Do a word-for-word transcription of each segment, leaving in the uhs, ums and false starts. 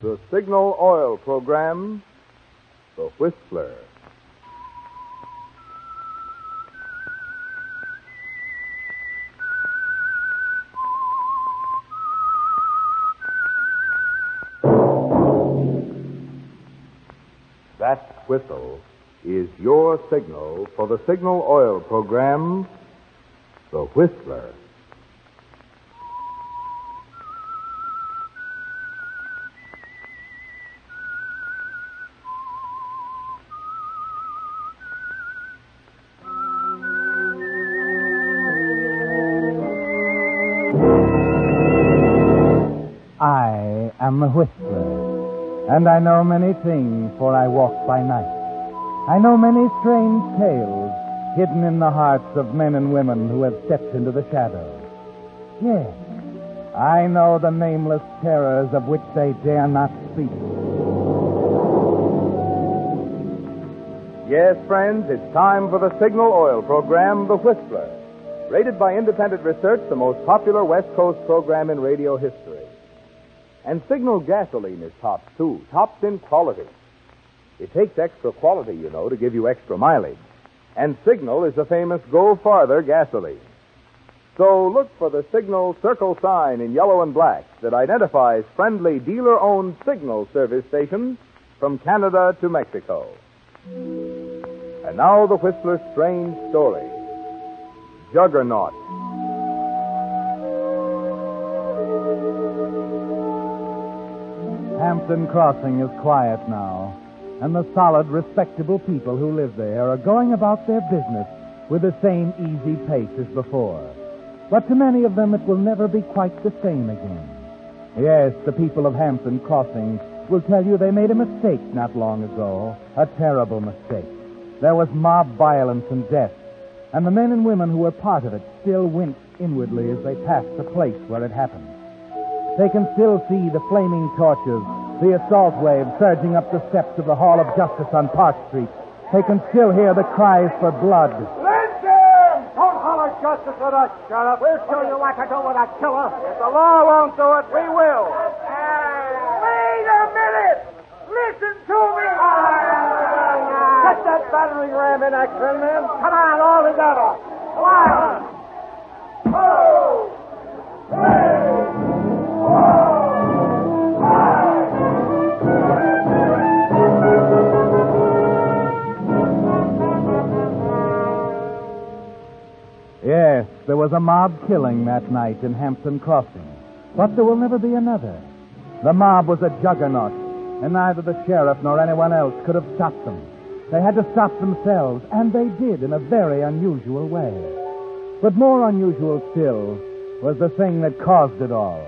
The Signal Oil program, The Whistler. That whistle is your signal for the Signal Oil program, The Whistler. I am the Whistler, and I know many things, for I walk by night. I know many strange tales hidden in the hearts of men and women who have stepped into the shadows. Yes, I know the nameless terrors of which they dare not speak. Yes, friends, it's time for the Signal Oil program, The Whistler. Rated by independent research, the most popular West Coast program in radio history. And Signal gasoline is tops, too. Tops in quality. It takes extra quality, you know, to give you extra mileage. And Signal is the famous Go Farther gasoline. So look for the Signal circle sign in yellow and black that identifies friendly dealer-owned Signal service stations from Canada to Mexico. And now the Whistler's strange story. Juggernaut. Hampton Crossing is quiet now, and the solid, respectable people who live there are going about their business with the same easy pace as before. But to many of them, it will never be quite the same again. Yes, the people of Hampton Crossing will tell you they made a mistake not long ago, a terrible mistake. There was mob violence and death, and the men and women who were part of it still wince inwardly as they pass the place where it happened. They can still see the flaming torches, the assault wave surging up the steps of the Hall of Justice on Park Street. They can still hear the cries for blood. Lynch him! Don't holler justice at us, Sheriff. We'll show you what to do with a killer. If the law won't do it, we will. Wait a minute! Listen to me! Get that battering ram in action, men. Come on, all together. Come on. Oh! Hey! Yes, there was a mob killing that night in Hampton Crossing. But there will never be another. The mob was a juggernaut, and neither the sheriff nor anyone else could have stopped them. They had to stop themselves, and they did in a very unusual way. But more unusual still was the thing that caused it all.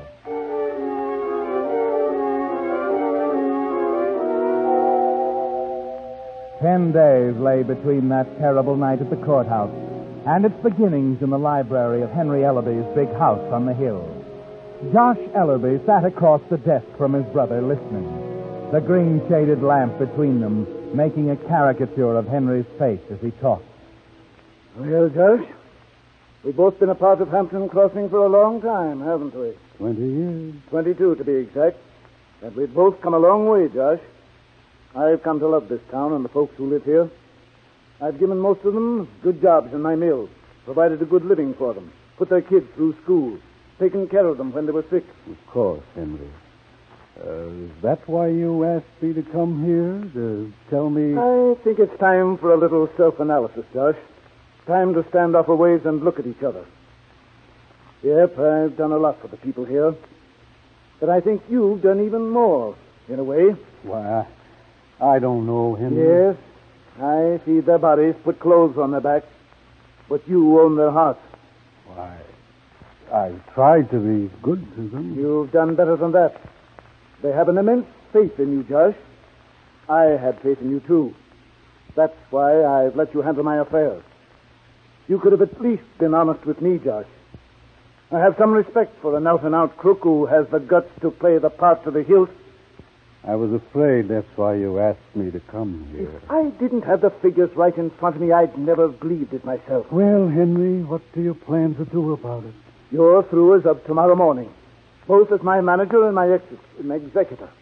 Ten days lay between that terrible night at the courthouse and its beginnings in the library of Henry Ellerby's big house on the hill. Josh Ellerby sat across the desk from his brother listening, the green-shaded lamp between them making a caricature of Henry's face as he talked. Well, Josh, we've both been a part of Hampton Crossing for a long time, haven't we? Twenty years. Twenty-two, to be exact. And we've both come a long way, Josh. I've come to love this town and the folks who live here. I've given most of them good jobs in my mills, provided a good living for them, put their kids through school, taken care of them when they were sick. Of course, Henry. Uh, is that why you asked me to come here? To tell me... I think it's time for a little self-analysis, Josh. Time to stand off a ways and look at each other. Yep, I've done a lot for the people here. But I think you've done even more, in a way. Why, I, I don't know, Henry. Yes, I feed their bodies, put clothes on their backs, but you own their hearts. Why, I've tried to be good to them. You've done better than that. They have an immense faith in you, Josh. I had faith in you, too. That's why I've let you handle my affairs. You could have at least been honest with me, Josh. I have some respect for an out-and-out crook who has the guts to play the part to the hilt. I was afraid that's why you asked me to come here. If I didn't have the figures right in front of me, I'd never have believed it myself. Well, Henry, what do you plan to do about it? You're through as of tomorrow morning, both as my manager and my, ex- my executor.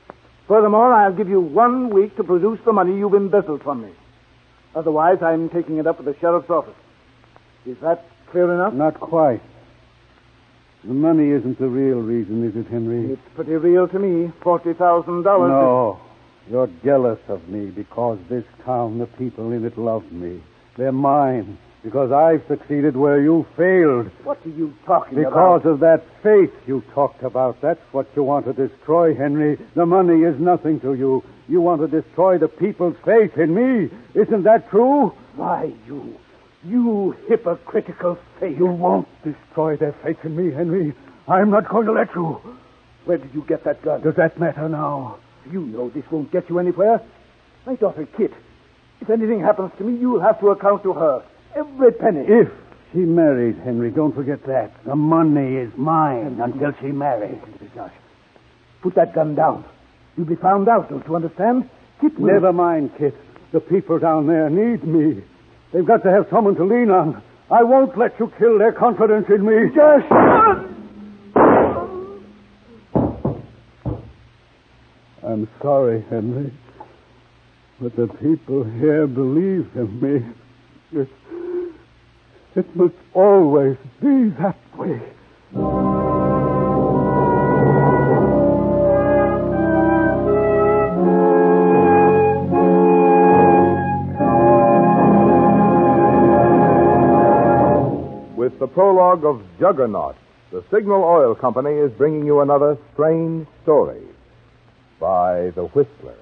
Furthermore, I'll give you one week to produce the money you've embezzled from me. Otherwise, I'm taking it up with the sheriff's office. Is that clear enough? Not quite. The money isn't the real reason, is it, Henry? It's pretty real to me. Forty thousand dollars. No. You're jealous of me because this town, the people in it love me. They're mine because I've succeeded where you failed. What are you talking because about? Because of that faith you talked about. That's what you want to destroy, Henry. The money is nothing to you. You want to destroy the people's faith in me. Isn't that true? Why, you... You hypocritical faith. You won't destroy their faith in me, Henry. I'm not going to let you. Where did you get that gun? Does that matter now? You know this won't get you anywhere. My daughter, Kit. If anything happens to me, you'll have to account to her. Every penny. If she marries, Henry, don't forget that. The money is mine until she marries. Josh, put that gun down. You'll be found out, don't you understand? Kit will... Never mind, Kit. The people down there need me. They've got to have someone to lean on. I won't let you kill their confidence in me. Josh! I'm sorry, Henry, but the people here believe in me. It, it must always be that way. With the prologue of Juggernaut, the Signal Oil Company is bringing you another strange story by The Whistler.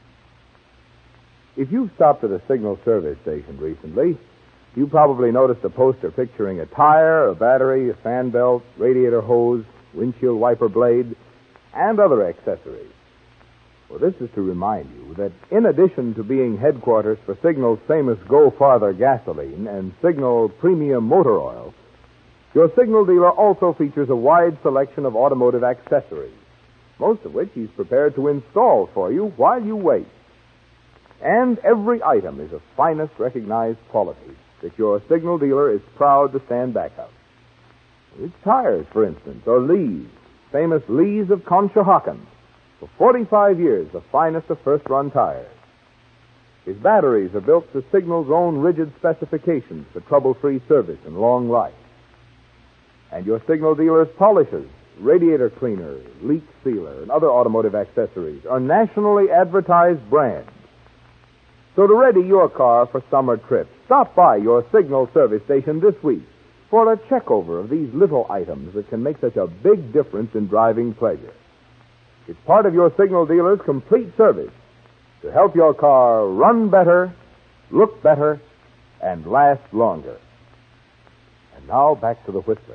If you've stopped at a Signal service station recently, you probably noticed a poster picturing a tire, a battery, a fan belt, radiator hose, windshield wiper blade, and other accessories. Well, this is to remind you that in addition to being headquarters for Signal's famous Go Farther gasoline and Signal Premium Motor Oil, your Signal dealer also features a wide selection of automotive accessories, most of which he's prepared to install for you while you wait. And every item is of finest recognized quality that your Signal dealer is proud to stand back of. Its tires, for instance, are Lee's, famous Lee's of Conshohocken. For forty-five years, the finest of first-run tires. His batteries are built to Signal's own rigid specifications for trouble-free service and long life. And your Signal dealer's polishes, radiator cleaner, leak sealer, and other automotive accessories are nationally advertised brands. So to ready your car for summer trips, stop by your Signal service station this week for a checkover of these little items that can make such a big difference in driving pleasure. It's part of your Signal dealer's complete service to help your car run better, look better, and last longer. And now back to the Whistler.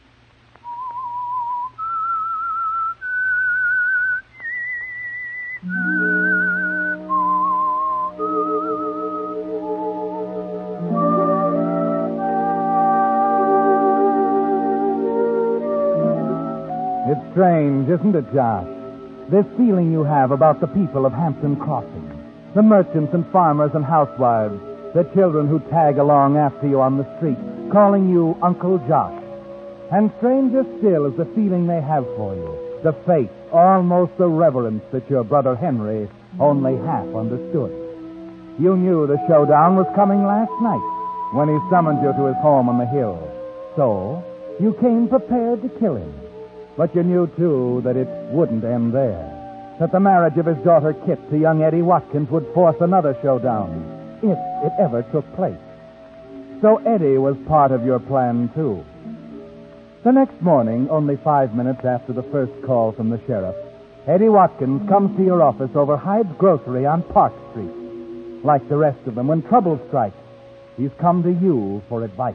It's strange, isn't it, Josh? This feeling you have about the people of Hampton Crossing, the merchants and farmers and housewives, the children who tag along after you on the street, calling you Uncle Josh. And stranger still is the feeling they have for you, the faith, almost the reverence that your brother Henry only half understood. You knew the showdown was coming last night when he summoned you to his home on the hill. So, you came prepared to kill him. But you knew, too, that it wouldn't end there. That the marriage of his daughter Kit to young Eddie Watkins would force another showdown, if it ever took place. So Eddie was part of your plan, too. The next morning, only five minutes after the first call from the sheriff, Eddie Watkins comes to your office over Hyde's Grocery on Park Street. Like the rest of them, when trouble strikes, he's come to you for advice.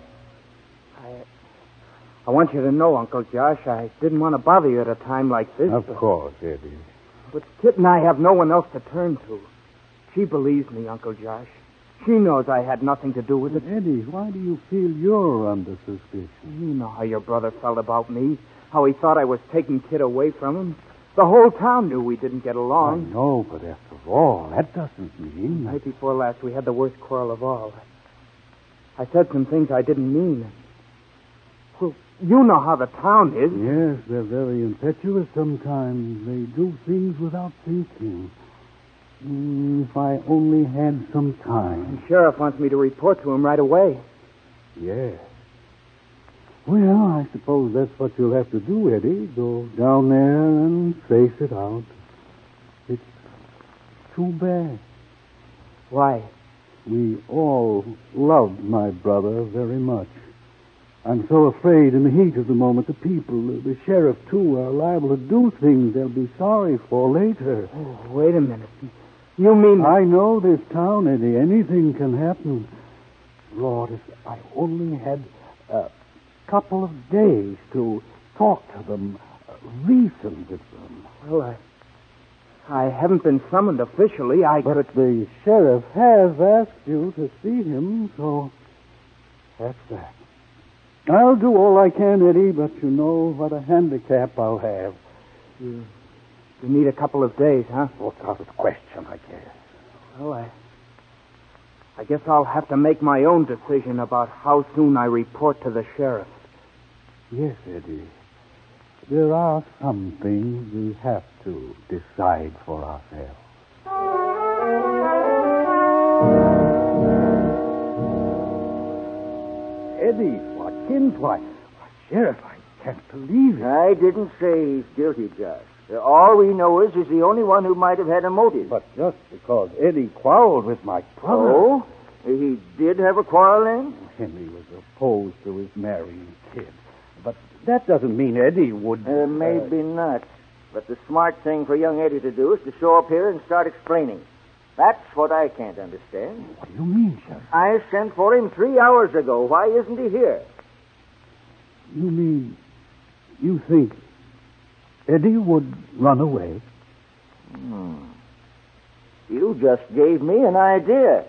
I want you to know, Uncle Josh, I didn't want to bother you at a time like this. Of but, course, Eddie. But Kit and I have no one else to turn to. She believes me, Uncle Josh. She knows I had nothing to do with it. Eddie, why do you feel you're under suspicion? You know how your brother felt about me, how he thought I was taking Kit away from him. The whole town knew we didn't get along. I know, but after all, that doesn't mean... Night before last, we had the worst quarrel of all. I said some things I didn't mean. Well, You know how the town is. Yes, they're very impetuous sometimes. They do things without thinking. Mm, if I only had some time. The sheriff wants me to report to him right away. Yes. Well, I suppose that's what you'll have to do, Eddie. Go down there and face it out. It's too bad. Why? We all loved my brother very much. I'm so afraid in the heat of the moment the people, the sheriff too, are liable to do things they'll be sorry for later. Oh, wait a minute. You mean... I know this town, Eddie. Anything can happen. Lord, if I only had a couple of days to talk to them, uh, reason with them. Well, I... I haven't been summoned officially. I But could... the sheriff has asked you to see him, so that's that. I'll do all I can, Eddie, but you know what a handicap I'll have. You, you need a couple of days, huh? What's out of the question, I guess. Well, I... I guess I'll have to make my own decision about how soon I report to the sheriff. Yes, Eddie. There are some things we have to decide for ourselves. Eddie, Watkins, why, why, Sheriff, I can't believe it. I didn't say he's guilty, Josh. All we know is he's the only one who might have had a motive. But just because Eddie quarreled with my brother. Oh? He did have a quarrel then? Henry was opposed to his marrying Kid. But that doesn't mean Eddie would... Uh, maybe uh, not. But the smart thing for young Eddie to do is to show up here and start explaining. That's what I can't understand. What do you mean, Sheriff? I sent for him three hours ago. Why isn't he here? You mean you think Eddie would run away? Hmm. You just gave me an idea.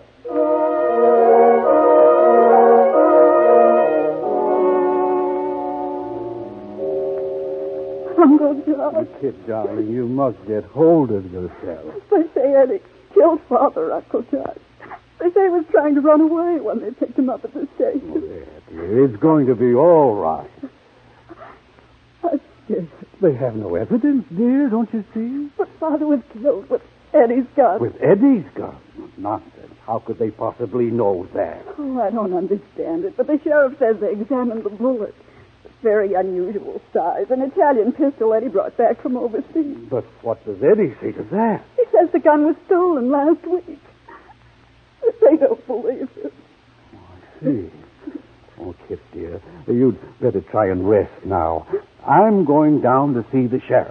Uncle George. Kid, darling, you must get hold of yourself. They say Eddie killed Father, Uncle George. They say he was trying to run away when they picked him up at the station. Oh, there, dear. It's going to be all right. I'm scared. They have no evidence, dear, don't you see? But Father was killed with Eddie's gun. With Eddie's gun? Nonsense. How could they possibly know that? Oh, I don't understand it. But the sheriff says they examined the bullet. Very unusual size. An Italian pistol Eddie brought back from overseas. But what does Eddie say to that? He says the gun was stolen last week. They don't believe it. Oh, I see. Oh, Kit, dear, you'd better try and rest now. I'm going down to see the sheriff.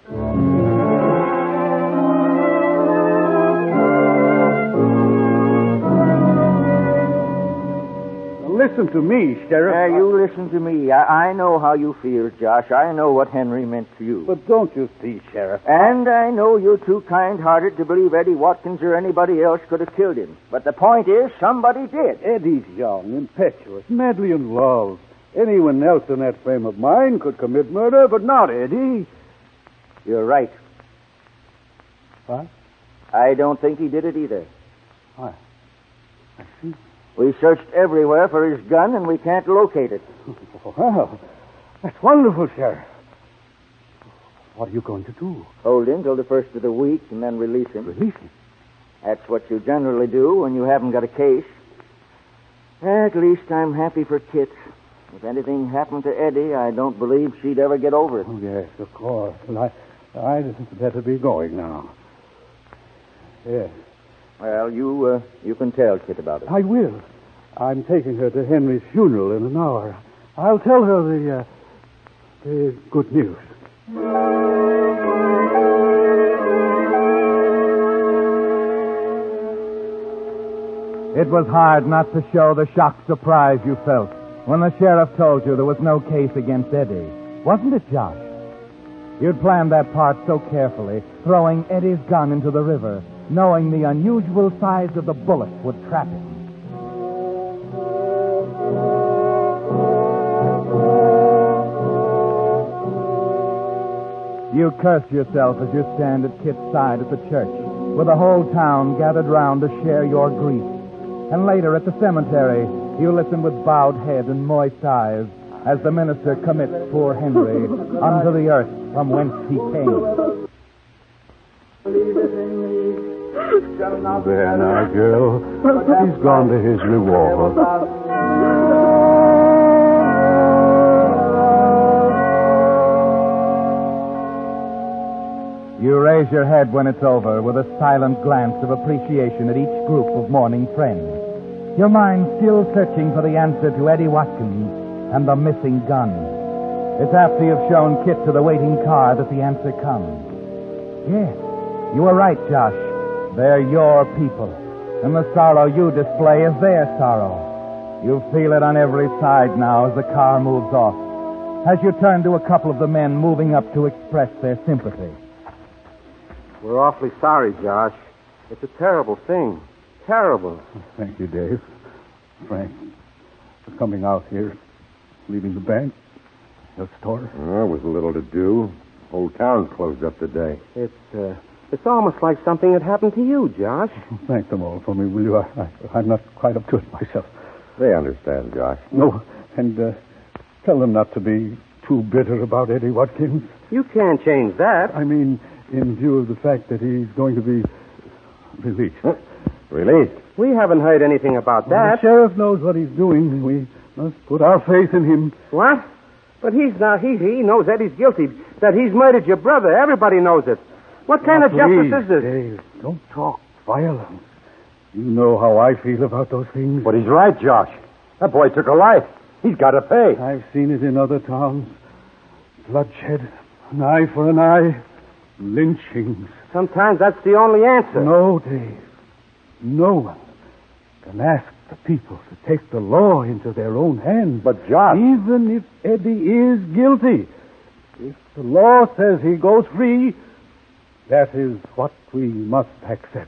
Listen to me, Sheriff. Uh, you listen to me. I, I know how you feel, Josh. I know what Henry meant to you. But don't you see, Sheriff? And I know you're too kind-hearted to believe Eddie Watkins or anybody else could have killed him. But the point is, somebody did. Eddie's young, impetuous, madly in love. Anyone else in that frame of mind could commit murder, but not Eddie. You're right. What? I don't think he did it either. Why? I see. We searched everywhere for his gun, and we can't locate it. Well, that's wonderful, Sheriff. What are you going to do? Hold him till the first of the week, and then release him. Release him? That's what you generally do when you haven't got a case. At least I'm happy for Kit. If anything happened to Eddie, I don't believe she'd ever get over it. Oh, yes, of course. Well, I, I'd better be going now. Yes. Well, you uh, you can tell Kit about it. I will. I'm taking her to Henry's funeral in an hour. I'll tell her the, uh, the good news. It was hard not to show the shocked surprise you felt when the sheriff told you there was no case against Eddie. Wasn't it, Josh? You'd planned that part so carefully, throwing Eddie's gun into the river, knowing the unusual size of the bullet would trap him. You curse yourself as you stand at Kit's side at the church, with the whole town gathered round to share your grief. And later at the cemetery, you listen with bowed head and moist eyes as the minister commits poor Henry unto the earth from whence he came. There now, girl. He's gone to his reward. You raise your head when it's over with a silent glance of appreciation at each group of mourning friends. Your mind still searching for the answer to Eddie Watkins and the missing gun. It's after you've shown Kit to the waiting car that the answer comes. Yes, you were right, Josh. They're your people, and the sorrow you display is their sorrow. You feel it on every side now as the car moves off, as you turn to a couple of the men moving up to express their sympathy. We're awfully sorry, Josh. It's a terrible thing. Terrible. Thank you, Dave. Frank, for coming out here, leaving the bank, your store. Well, with a little to do. Whole town's closed up today. It's, uh, it's almost like something that happened to you, Josh. Thank them all for me, will you? I, I, I'm not quite up to it myself. They understand, Josh. No, and uh, tell them not to be too bitter about Eddie Watkins. You can't change that. I mean, in view of the fact that he's going to be released. Huh? Released? We haven't heard anything about Well, that. the sheriff knows what he's doing. We must put our faith in him. What? But he's now, he, he knows Eddie's guilty, that he's murdered your brother. Everybody knows it. What kind Now, of justice please, is this? Dave, don't talk violence. You know how I feel about those things. But he's right, Josh. That boy took a life. He's got to pay. I've seen it in other towns. Bloodshed, an eye for an eye, lynchings. Sometimes that's the only answer. No, Dave. No one can ask the people to take the law into their own hands. But, Josh... Even if Eddie is guilty, if the law says he goes free, that is what we must accept.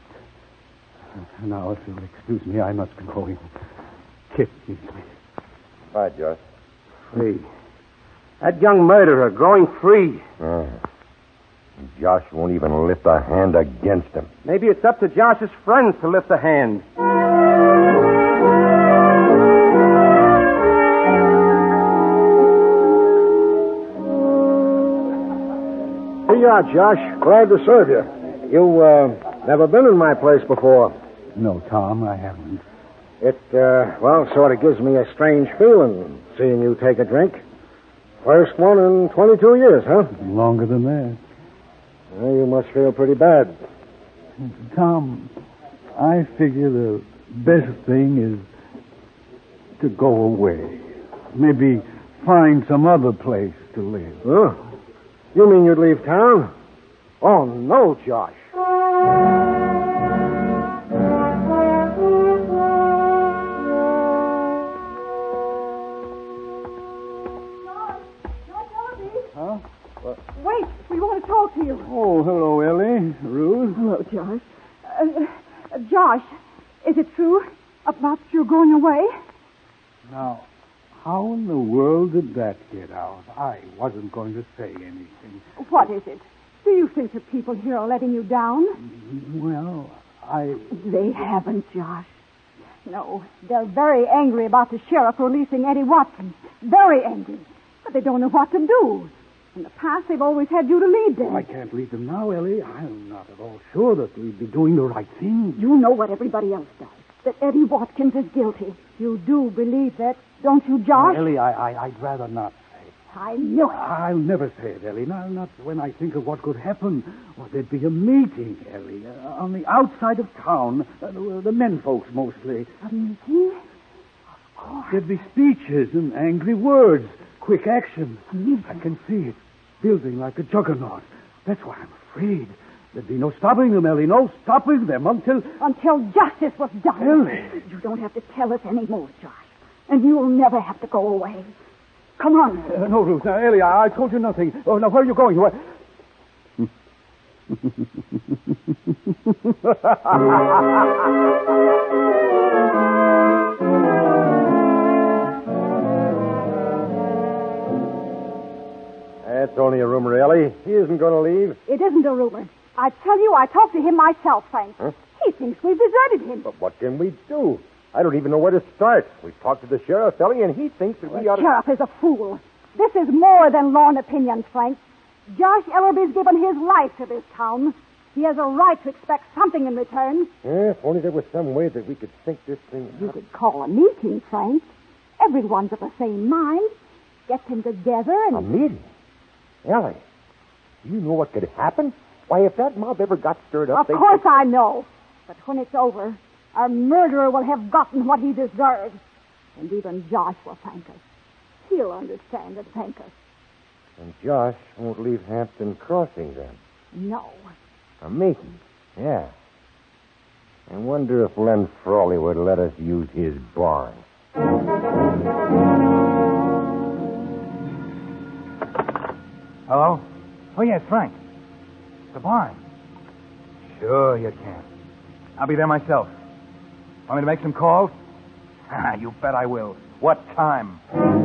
Now, if you'll excuse me, I must be going. Kit needs me. Bye, Josh. Free. That young murderer going free. Oh. Josh won't even lift a hand against him. Maybe it's up to Josh's friends to lift a hand. Here you are, Josh. Glad to serve you. You, uh, never been in my place before. No, Tom, I haven't. It, uh, well, sort of gives me a strange feeling seeing you take a drink. First one in twenty-two years, huh? Longer than that. Well, you must feel pretty bad. Tom, I figure the best thing is to go away. Maybe find some other place to live. Oh, you mean you'd leave town? Oh, no, Josh. Huh? Wait, we want to talk to you. Oh, hello, Ellie. Ruth. Hello, Josh. Uh, uh, Josh, is it true about you going away? Now, how in the world did that get out? I wasn't going to say anything. What is it? Do you think the people here are letting you down? Well, I... They haven't, Josh. No, they're very angry about the sheriff releasing Eddie Watkins. Very angry. But they don't know what to do. In the past, they've always had you to lead them. I can't leave them now, Ellie. I'm not at all sure that we'd be doing the right thing. You know what everybody else does. That Eddie Watkins is guilty. You do believe that, don't you, Josh? Now, Ellie, I, I, I'd rather not say it. I knew it. I'll never say it, Ellie. Not, not when I think of what could happen. Well, there'd be a meeting, Ellie, uh, on the outside of town. Uh, the, the men folks, mostly. A meeting? Of course. There'd be speeches and angry words, quick action. A meeting. I can see it, building like a juggernaut. That's why I'm afraid. There'd be no stopping them, Ellie. No stopping them until... Until justice was done. Ellie. You don't have to tell us any more, Josh. And you'll never have to go away. Come on. Uh, no, Ruth. Now, Ellie, I, I told you nothing. Oh, now, where are you going? Where... That's only a rumor, Ellie. He isn't going to leave. It isn't a rumor. I tell you, I talked to him myself, Frank. Huh? He thinks we deserted him. But what can we do? I don't even know where to start. We've talked to the sheriff, Ellie, and he thinks that we The ought to... sheriff is a fool. This is more than lorn opinions, Frank. Josh Ellerby's given his life to this town. He has a right to expect something in return. Yeah, if only there was some way that we could think this thing You out. could call a meeting, Frank. Everyone's of the same mind. Get them together and... A meeting? Ellie, do you know what could happen? Why, if that mob ever got stirred up, Of they... course I know. But when it's over, our murderer will have gotten what he deserves. And even Josh will thank us. He'll understand and thank us. And Josh won't leave Hampton Crossing then. No. A meeting? Yeah. I wonder if Len Frawley would let us use his barn. Hello? Oh, yes, Frank. The barn. Sure you can. I'll be there myself. Want me to make some calls? Ah, you bet I will. What time?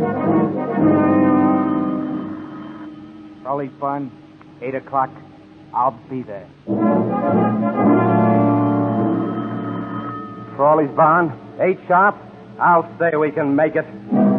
Frawley's barn, eight o'clock. I'll be there. Frawley's barn, eight sharp. I'll say we can make it.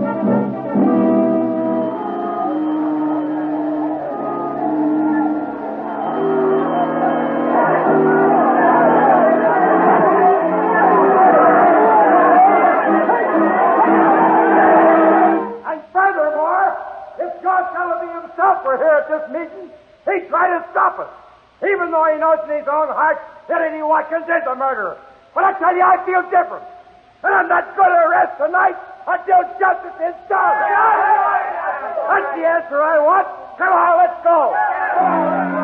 And furthermore, if Josh Ellerby himself were here at this meeting, he'd try to stop us, even though he knows in his own heart that Eddie Watkins is a murderer. But I tell you, I feel different. And I'm not going to rest tonight until justice is done. That's the answer I want. Come on, let's go.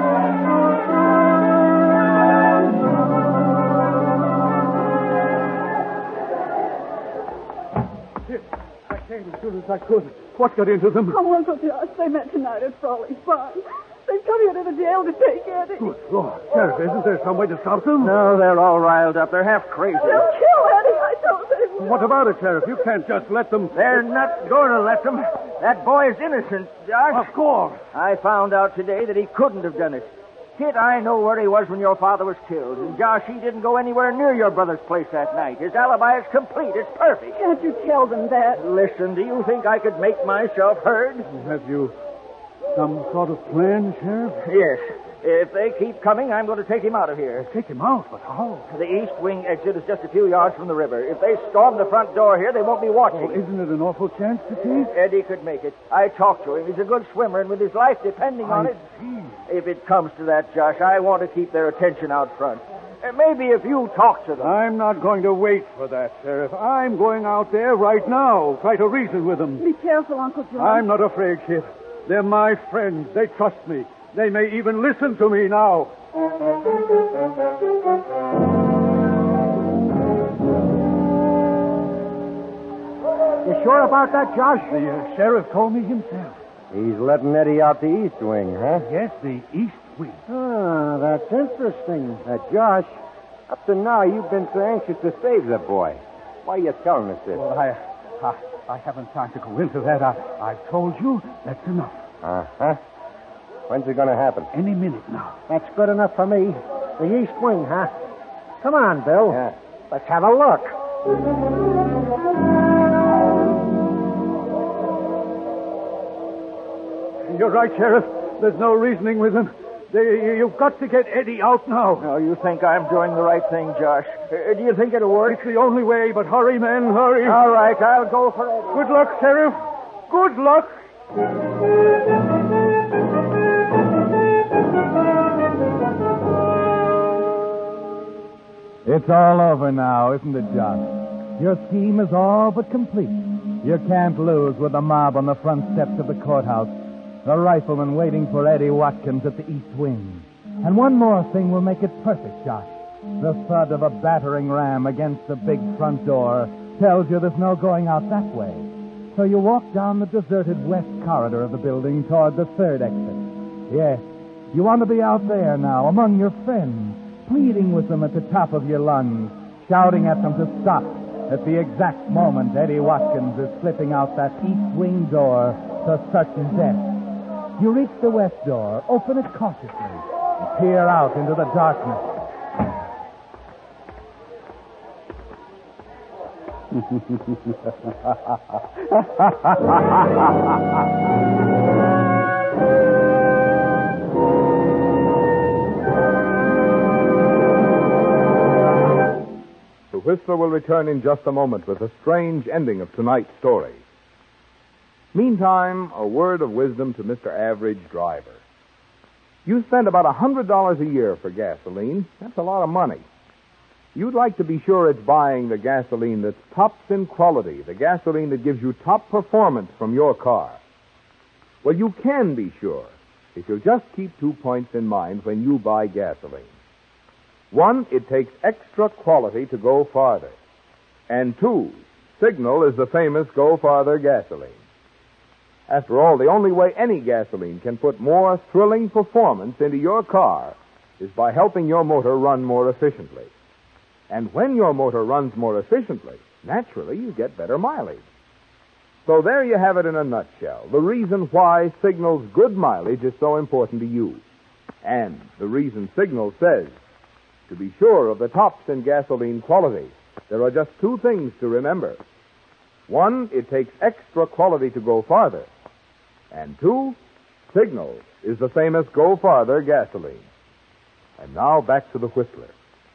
I came as soon as I could. What got into them? Oh, Uncle Josh, they met tonight at Frawley's barn. They've come here to the jail to take Eddie. Good Lord. Sheriff, isn't there some way to stop them? No, they're all riled up. They're half crazy. They'll kill Eddie, I told them. What about it, Sheriff? You can't just let them... They're not going to let them. That boy's innocent, Josh. Of course. I found out today that he couldn't have done it. Kid, I know where he was when your father was killed. And Josh, he didn't go anywhere near your brother's place that night. His alibi is complete. It's perfect. Can't you tell them that? Listen, do you think I could make myself heard? Have you some sort of plan, Sheriff? Yes. If they keep coming, I'm going to take him out of here. Take him out, but how? The east wing exit is just a few yards from the river. If they storm the front door here, they won't be watching. Oh, isn't it an awful chance to take? Eddie could make it. I talked to him. He's a good swimmer, and with his life depending on I it... see. If it comes to that, Josh, I want to keep their attention out front. Uh, maybe if you talk to them. I'm not going to wait for that, Sheriff. I'm going out there right now. Try to reason with them. Be careful, Uncle Josh. I'm not afraid, Kid. They're my friends. They trust me. They may even listen to me now. You sure about that, Josh? The uh, sheriff told me himself. He's letting Eddie out the east wing, huh? Yes, the east wing. Ah, that's interesting. Uh, Josh, up to now you've been so anxious to save the boy. Why are you telling us this? Well, I, I, I haven't time to go into that. I, I've told you. That's enough. Uh-huh. When's it going to happen? Any minute now. That's good enough for me. The east wing, huh? Come on, Bill. Yeah. Let's have a look. You're right, Sheriff. There's no reasoning with them. They, you've got to get Eddie out now. No, you think I'm doing the right thing, Josh. Uh, do you think it'll work? It's the only way, but hurry, men, hurry. All right, I'll go for Eddie. Good luck, Sheriff. Good luck. It's all over now, isn't it, Josh? Your scheme is all but complete. You can't lose with the mob on the front steps of the courthouse, the rifleman waiting for Eddie Watkins at the east wing. And one more thing will make it perfect, Josh. The thud of a battering ram against the big front door tells you there's no going out that way. So you walk down the deserted west corridor of the building toward the third exit. Yes, you want to be out there now among your friends, pleading with them at the top of your lungs, shouting at them to stop at the exact moment Eddie Watkins is slipping out that east wing door to certain death. You reach the west door, open it cautiously, and peer out into the darkness. The Whistler will return in just a moment with a strange ending of tonight's story. Meantime, a word of wisdom to Mister Average Driver. You spend about one hundred dollars a year for gasoline. That's a lot of money. You'd like to be sure it's buying the gasoline that's tops in quality, the gasoline that gives you top performance from your car. Well, you can be sure if you just keep two points in mind when you buy gasoline. One, it takes extra quality to go farther. And two, Signal is the famous Go Farther gasoline. After all, the only way any gasoline can put more thrilling performance into your car is by helping your motor run more efficiently. And when your motor runs more efficiently, naturally you get better mileage. So there you have it in a nutshell, the reason why Signal's good mileage is so important to you. And the reason Signal says, to be sure of the tops in gasoline quality, there are just two things to remember. One, it takes extra quality to go farther. And two, Signal is the famous Go Farther gasoline. And now back to the Whistler.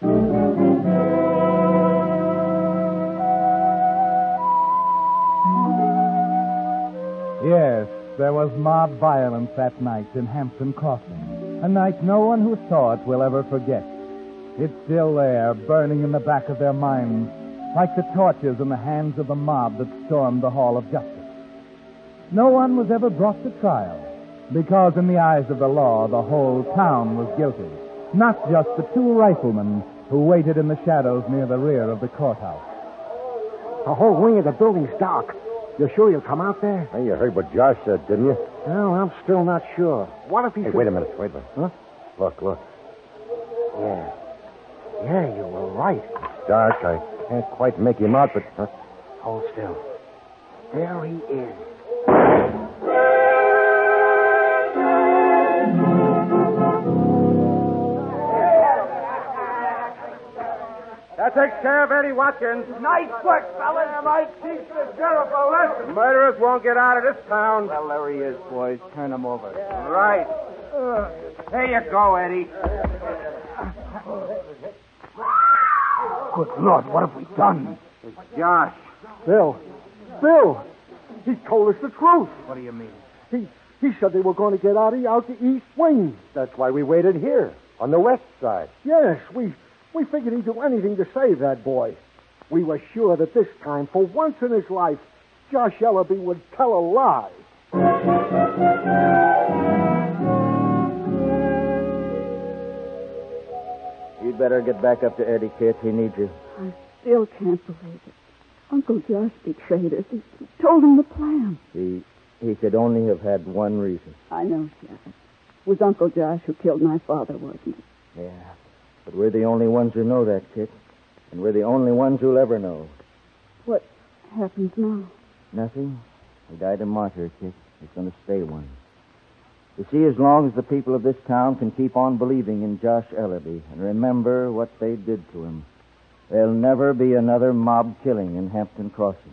Yes, there was mob violence that night in Hampton Crossing. A night no one who saw it will ever forget. It's still there, burning in the back of their minds, like the torches in the hands of the mob that stormed the Hall of Justice. No one was ever brought to trial, because in the eyes of the law, the whole town was guilty, not just the two riflemen who waited in the shadows near the rear of the courthouse. The whole wing of the building's dark. You're sure you'll come out there? Hey, you heard what Josh said, didn't you? Well, I'm still not sure. What if he... Hey, should... wait a minute, wait a minute. Huh? Look, look. Yeah. Yeah, you were right. It's dark. I can't quite make him out, but... Huh? Hold still. There he is. That takes care of Eddie Watkins. Nice work, fellas. I might teach the sheriff a lesson. Murderers won't get out of this town. Well, there he is, boys. Turn him over. Right. Uh, there you go, Eddie. Good Lord, what have we done? It's Josh. Bill. Bill. He told us the truth. What do you mean? He he said they were going to get out of out the east wing. That's why we waited here, on the west side. Yes, we we figured he'd do anything to save that boy. We were sure that this time, for once in his life, Josh Ellaby would tell a lie. You'd better get back up to Eddie, Kit. He needs you. I still can't believe it. Uncle Josh betrayed us. He told him the plan. He, he could only have had one reason. I know, Sheriff. It was Uncle Josh who killed my father, wasn't it? Yeah. But we're the only ones who know that, Kit. And we're the only ones who'll ever know. What happens now? Nothing. He died a martyr, Kit. He's going to stay one. You see, as long as the people of this town can keep on believing in Josh Ellaby and remember what they did to him, there'll never be another mob killing in Hampton Crossing.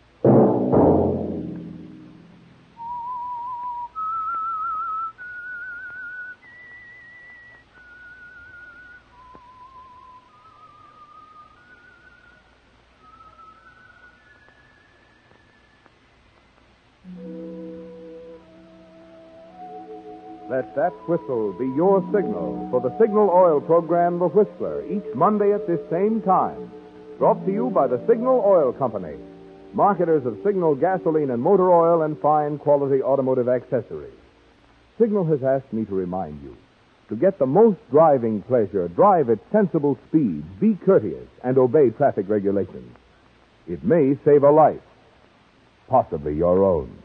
Let that whistle be your signal for the Signal Oil program, The Whistler, each Monday at this same time. Brought to you by the Signal Oil Company, marketers of Signal gasoline and motor oil and fine quality automotive accessories. Signal has asked me to remind you, to get the most driving pleasure, drive at sensible speeds, be courteous, and obey traffic regulations. It may save a life, possibly your own.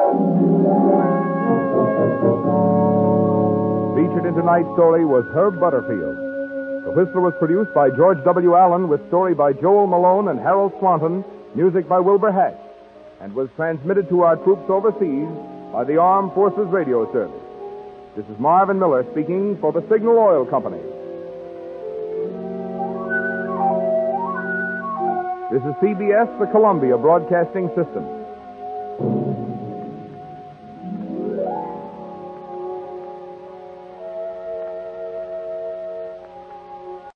Featured in tonight's story was Herb Butterfield. The Whistler was produced by George W. Allen with story by Joel Malone and Harold Swanton, music by Wilbur Hatch, and was transmitted to our troops overseas by the Armed Forces Radio Service. This is Marvin Miller speaking for the Signal Oil Company. This is C B S, the Columbia Broadcasting System.